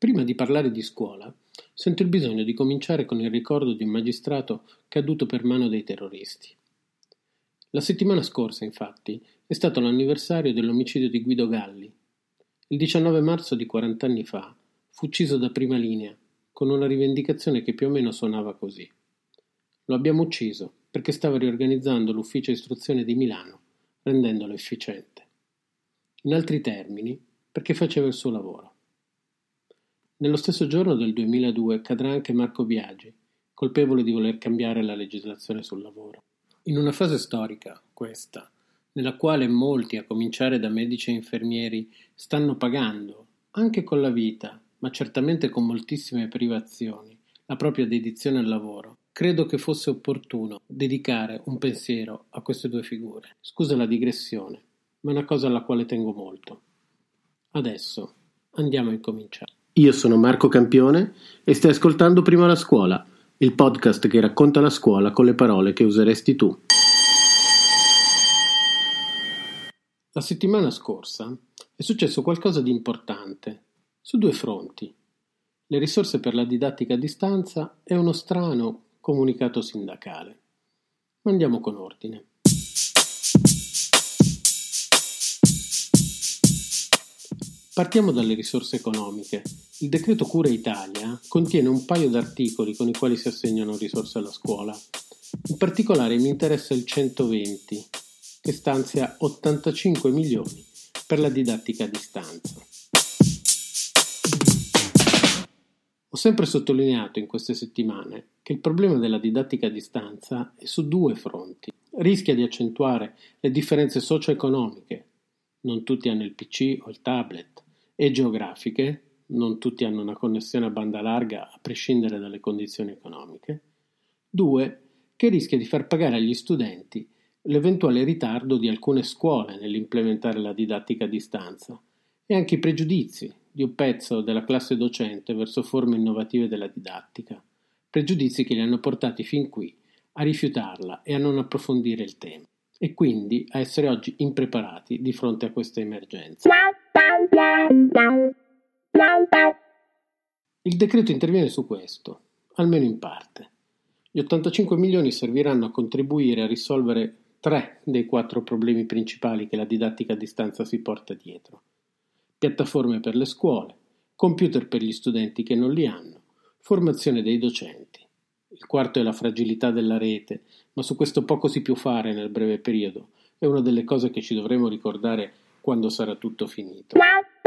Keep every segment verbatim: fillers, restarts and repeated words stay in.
Prima di parlare di scuola, sento il bisogno di cominciare con il ricordo di un magistrato caduto per mano dei terroristi. La settimana scorsa, infatti, è stato l'anniversario dell'omicidio di Guido Galli. Il diciannove marzo di quaranta anni fa fu ucciso da Prima Linea, con una rivendicazione che più o meno suonava così. Lo abbiamo ucciso perché stava riorganizzando l'ufficio istruzione di Milano, rendendolo efficiente. In altri termini, perché faceva il suo lavoro. Nello stesso giorno del duemiladue cadrà anche Marco Biagi, colpevole di voler cambiare la legislazione sul lavoro. In una fase storica, questa, nella quale molti, a cominciare da medici e infermieri, stanno pagando, anche con la vita, ma certamente con moltissime privazioni, la propria dedizione al lavoro, credo che fosse opportuno dedicare un pensiero a queste due figure. Scusa la digressione, ma è una cosa alla quale tengo molto. Adesso andiamo a incominciare. Io sono Marco Campione e stai ascoltando Prima la Scuola, il podcast che racconta la scuola con le parole che useresti tu. La settimana scorsa è successo qualcosa di importante, su due fronti. Le risorse per la didattica a distanza e uno strano comunicato sindacale. Ma andiamo con ordine. Partiamo dalle risorse economiche. Il decreto Cura Italia contiene un paio di articoli con i quali si assegnano risorse alla scuola. In particolare mi interessa il centoventi, che stanzia ottantacinque milioni per la didattica a distanza. Ho sempre sottolineato in queste settimane che il problema della didattica a distanza è su due fronti. Rischia di accentuare le differenze socio-economiche. Non tutti hanno il P C o il tablet. E geografiche, non tutti hanno una connessione a banda larga a prescindere dalle condizioni economiche. Due, che rischia di far pagare agli studenti l'eventuale ritardo di alcune scuole nell'implementare la didattica a distanza e anche i pregiudizi di un pezzo della classe docente verso forme innovative della didattica, pregiudizi che li hanno portati fin qui a rifiutarla e a non approfondire il tema, e quindi a essere oggi impreparati di fronte a questa emergenza. Il decreto interviene su questo, almeno in parte. Gli ottantacinque milioni serviranno a contribuire a risolvere tre dei quattro problemi principali che la didattica a distanza si porta dietro. Piattaforme per le scuole, computer per gli studenti che non li hanno, formazione dei docenti. Il quarto è la fragilità della rete, ma su questo poco si può fare nel breve periodo. È una delle cose che ci dovremo ricordare quando sarà tutto finito.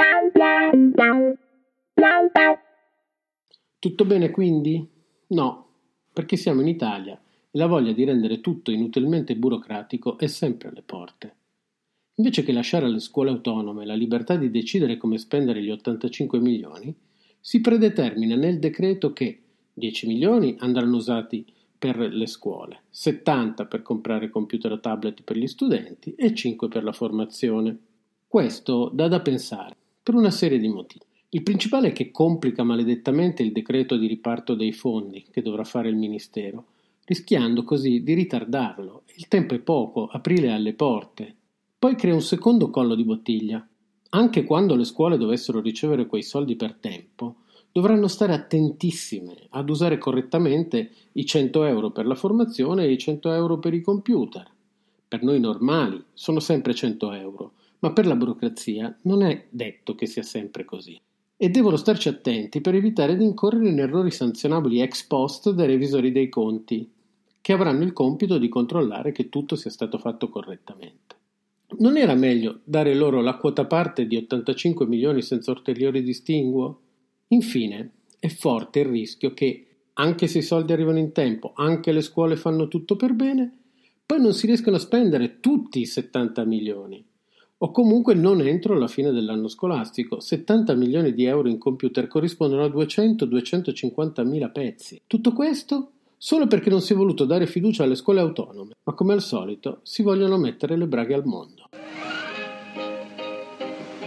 Tutto bene quindi? No, perché siamo in Italia e la voglia di rendere tutto inutilmente burocratico è sempre alle porte. Invece che lasciare alle scuole autonome la libertà di decidere come spendere gli ottantacinque milioni, si predetermina nel decreto che dieci milioni andranno usati per le scuole, settanta per comprare computer o tablet per gli studenti e cinque per la formazione. Questo dà da pensare per una serie di motivi. Il principale è che complica maledettamente il decreto di riparto dei fondi che dovrà fare il Ministero, rischiando così di ritardarlo. Il tempo è poco, aprile è alle porte. Poi crea un secondo collo di bottiglia. Anche quando le scuole dovessero ricevere quei soldi per tempo, dovranno stare attentissime ad usare correttamente i cento euro per la formazione e i cento euro per i computer. Per noi normali sono sempre cento euro, ma per la burocrazia non è detto che sia sempre così. E devono starci attenti per evitare di incorrere in errori sanzionabili ex post dai revisori dei conti, che avranno il compito di controllare che tutto sia stato fatto correttamente. Non era meglio dare loro la quota parte di ottantacinque milioni senza ulteriori distinguo? Infine, è forte il rischio che, anche se i soldi arrivano in tempo, anche le scuole fanno tutto per bene, poi non si riescano a spendere tutti i settanta milioni. O comunque non entro la fine dell'anno scolastico. settanta milioni di euro in computer corrispondono a duecento duecentocinquanta mila pezzi. Tutto questo solo perché non si è voluto dare fiducia alle scuole autonome, ma come al solito si vogliono mettere le braghe al mondo.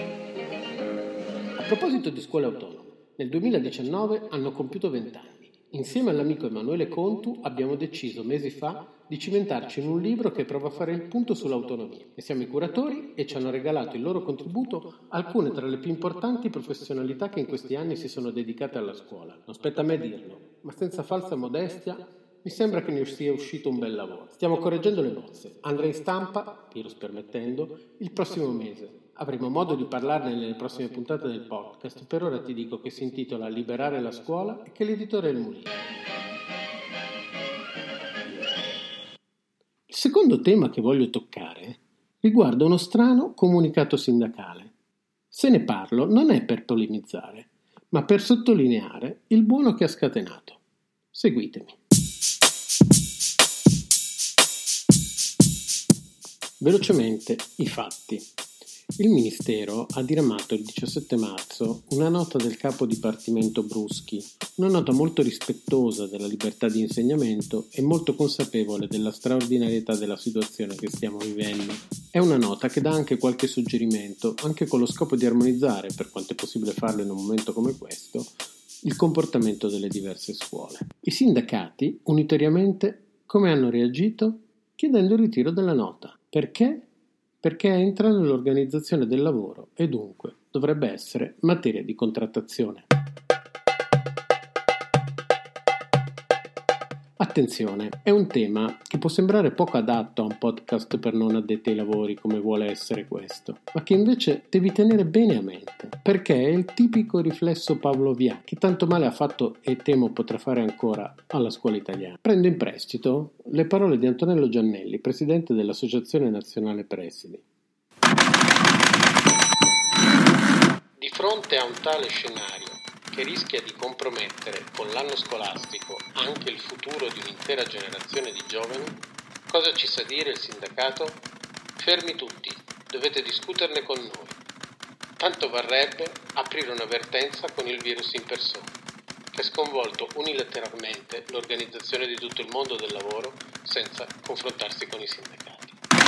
A proposito di scuole autonome, nel duemiladiciannove hanno compiuto venti anni. Insieme all'amico Emanuele Contu abbiamo deciso mesi fa di cimentarci in un libro che prova a fare il punto sull'autonomia. Ne siamo i curatori e ci hanno regalato il loro contributo alcune tra le più importanti professionalità che in questi anni si sono dedicate alla scuola. Non spetta a me dirlo, ma senza falsa modestia mi sembra che ne sia uscito un bel lavoro. Stiamo correggendo le bozze. Andrà in stampa, virus permettendo, il prossimo mese. Avremo modo di parlarne nelle prossime puntate del podcast. Per ora ti dico che si intitola Liberare la scuola e che l'editore è il Mulino. Il secondo tema che voglio toccare riguarda uno strano comunicato sindacale. Se ne parlo non è per polemizzare, ma per sottolineare il buono che ha scatenato. Seguitemi. Velocemente i fatti. Il Ministero ha diramato il diciassette marzo una nota del capo dipartimento Bruschi, una nota molto rispettosa della libertà di insegnamento e molto consapevole della straordinarietà della situazione che stiamo vivendo. È una nota che dà anche qualche suggerimento, anche con lo scopo di armonizzare, per quanto è possibile farlo in un momento come questo, il comportamento delle diverse scuole. I sindacati, unitariamente, come hanno reagito? Chiedendo il ritiro della nota. Perché? Perché entra nell'organizzazione del lavoro e dunque dovrebbe essere materia di contrattazione. Attenzione, è un tema che può sembrare poco adatto a un podcast per non addetti ai lavori come vuole essere questo, ma che invece devi tenere bene a mente, perché è il tipico riflesso pavloviano che tanto male ha fatto e temo potrà fare ancora alla scuola italiana. Prendo in prestito le parole di Antonello Giannelli, presidente dell'Associazione Nazionale Presidi. Di fronte a un tale scenario, che rischia di compromettere con l'anno scolastico anche il futuro di un'intera generazione di giovani, cosa ci sa dire il sindacato? Fermi tutti, dovete discuterne con noi. Tanto varrebbe aprire una vertenza con il virus in persona, che ha sconvolto unilateralmente l'organizzazione di tutto il mondo del lavoro senza confrontarsi con i sindacati.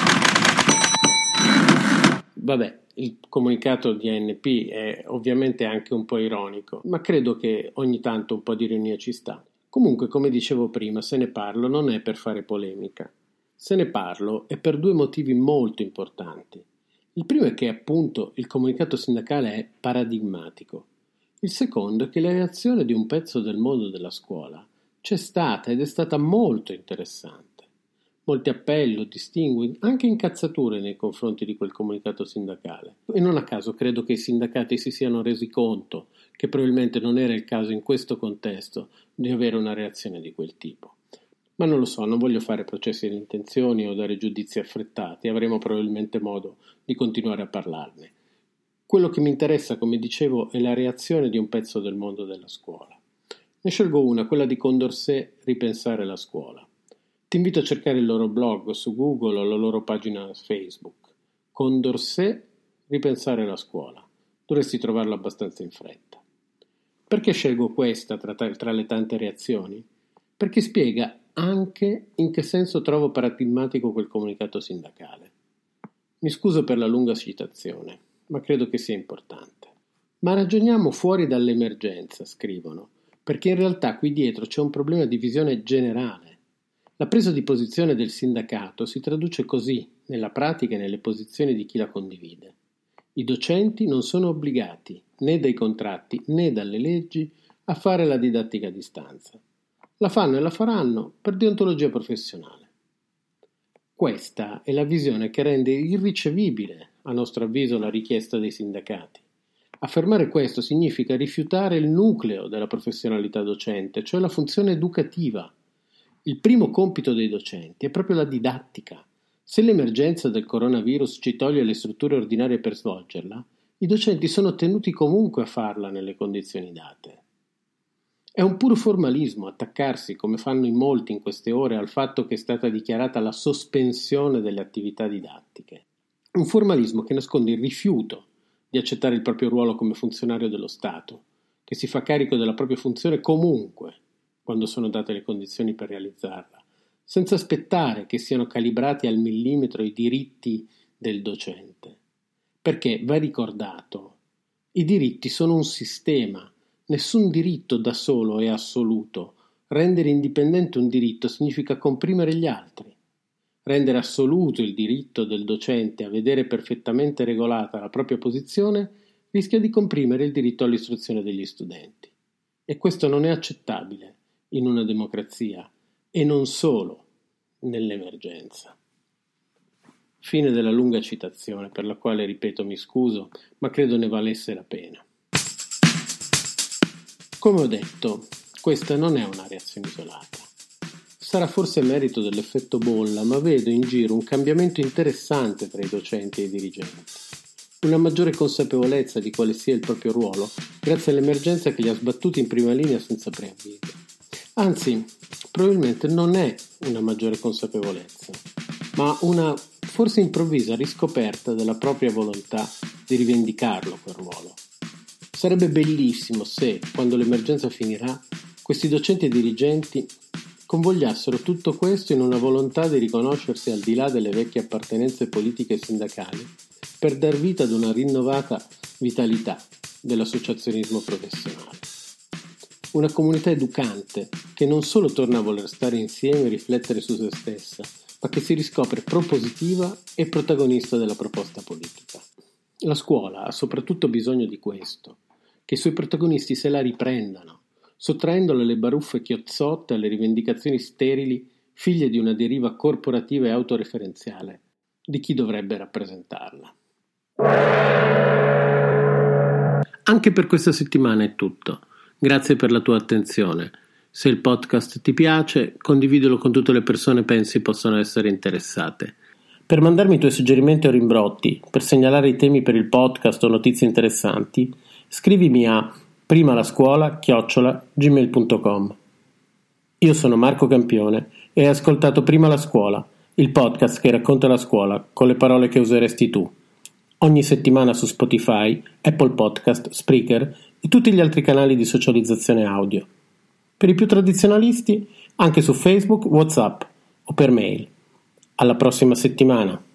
Vabbè, il comunicato di A N P è ovviamente anche un po' ironico, ma credo che ogni tanto un po' di ironia ci sta. Comunque, come dicevo prima, se ne parlo non è per fare polemica. Se ne parlo è per due motivi molto importanti. Il primo è che, appunto, il comunicato sindacale è paradigmatico. Il secondo è che la reazione di un pezzo del mondo della scuola c'è stata ed è stata molto interessante. Molti appelli, distingui, anche incazzature nei confronti di quel comunicato sindacale. E non a caso credo che i sindacati si siano resi conto che probabilmente non era il caso in questo contesto di avere una reazione di quel tipo. Ma non lo so, non voglio fare processi di intenzioni o dare giudizi affrettati, avremo probabilmente modo di continuare a parlarne. Quello che mi interessa, come dicevo, è la reazione di un pezzo del mondo della scuola. Ne scelgo una, quella di Condorcet, Ripensare la scuola. Ti invito a cercare il loro blog su Google o la loro pagina Facebook. Condorcet, Ripensare la scuola. Dovresti trovarlo abbastanza in fretta. Perché scelgo questa tra, tra le tante reazioni? Perché spiega anche in che senso trovo paradigmatico quel comunicato sindacale. Mi scuso per la lunga citazione, ma credo che sia importante. Ma ragioniamo fuori dall'emergenza, scrivono, perché in realtà qui dietro c'è un problema di visione generale. La presa di posizione del sindacato si traduce così, nella pratica e nelle posizioni di chi la condivide. I docenti non sono obbligati, né dai contratti né dalle leggi, a fare la didattica a distanza. La fanno e la faranno per deontologia professionale. Questa è la visione che rende irricevibile, a nostro avviso, la richiesta dei sindacati. Affermare questo significa rifiutare il nucleo della professionalità docente, cioè la funzione educativa. Il primo compito dei docenti è proprio la didattica. Se l'emergenza del coronavirus ci toglie le strutture ordinarie per svolgerla, i docenti sono tenuti comunque a farla nelle condizioni date. È un puro formalismo attaccarsi, come fanno in molti in queste ore, al fatto che è stata dichiarata la sospensione delle attività didattiche. Un formalismo che nasconde il rifiuto di accettare il proprio ruolo come funzionario dello Stato, che si fa carico della propria funzione comunque, quando sono date le condizioni per realizzarla, senza aspettare che siano calibrati al millimetro i diritti del docente. Perché, va ricordato, i diritti sono un sistema, nessun diritto da solo è assoluto, Rendere indipendente un diritto significa comprimere gli altri. Rendere assoluto il diritto del docente a vedere perfettamente regolata la propria posizione rischia di comprimere il diritto all'istruzione degli studenti. E questo non è accettabile in una democrazia e non solo nell'emergenza. Fine della lunga citazione, per la quale, ripeto, mi scuso, ma credo ne valesse la pena. Come ho detto, questa non è una reazione isolata. Sarà forse merito dell'effetto bolla, ma vedo in giro un cambiamento interessante tra i docenti e i dirigenti. Una maggiore consapevolezza di quale sia il proprio ruolo, grazie all'emergenza che li ha sbattuti in prima linea senza preavviso. Anzi, probabilmente non è una maggiore consapevolezza, ma una forse improvvisa riscoperta della propria volontà di rivendicarlo quel ruolo. Sarebbe bellissimo se, quando l'emergenza finirà, questi docenti e dirigenti convogliassero tutto questo in una volontà di riconoscersi al di là delle vecchie appartenenze politiche e sindacali per dar vita ad una rinnovata vitalità dell'associazionismo professionale. Una comunità educante che non solo torna a voler stare insieme e riflettere su se stessa, ma che si riscopre propositiva e protagonista della proposta politica. La scuola ha soprattutto bisogno di questo, che i suoi protagonisti se la riprendano, sottraendole alle baruffe chiozzotte, alle rivendicazioni sterili, figlie di una deriva corporativa e autoreferenziale di chi dovrebbe rappresentarla. Anche per questa settimana è tutto. Grazie per la tua attenzione. Se il podcast ti piace, condividilo con tutte le persone pensi possano essere interessate. Per mandarmi i tuoi suggerimenti o rimbrotti, per segnalare i temi per il podcast o notizie interessanti, scrivimi a primalascuola chiocciola gmail punto com. Io sono Marco Campione e hai ascoltato Prima la Scuola, il podcast che racconta la scuola con le parole che useresti tu. Ogni settimana su Spotify, Apple Podcast, Spreaker e tutti gli altri canali di socializzazione audio. Per i più tradizionalisti, anche su Facebook, WhatsApp o per mail. Alla prossima settimana!